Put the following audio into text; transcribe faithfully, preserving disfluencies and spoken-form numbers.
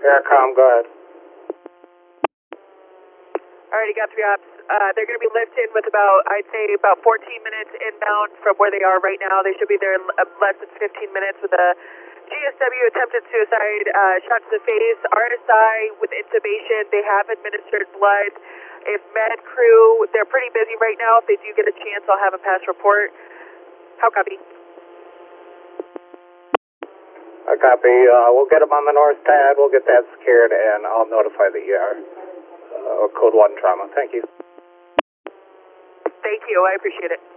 Aircom, go ahead. Alrighty, got three ops. Uh, they're going to be lifting with about, I'd say, about fourteen minutes inbound from where they are right now. They should be there in uh, less than fifteen minutes with a G S W attempted suicide, uh, shot to the face, R S I with intubation. They have administered blood. If med crew, they're pretty busy right now. If they do get a chance, I'll have a pass report. How copy? I copy. Uh, we'll get them on the north pad. We'll get that secured, and I'll notify the E R. Uh, code one trauma. Thank you. Thank you. I appreciate it.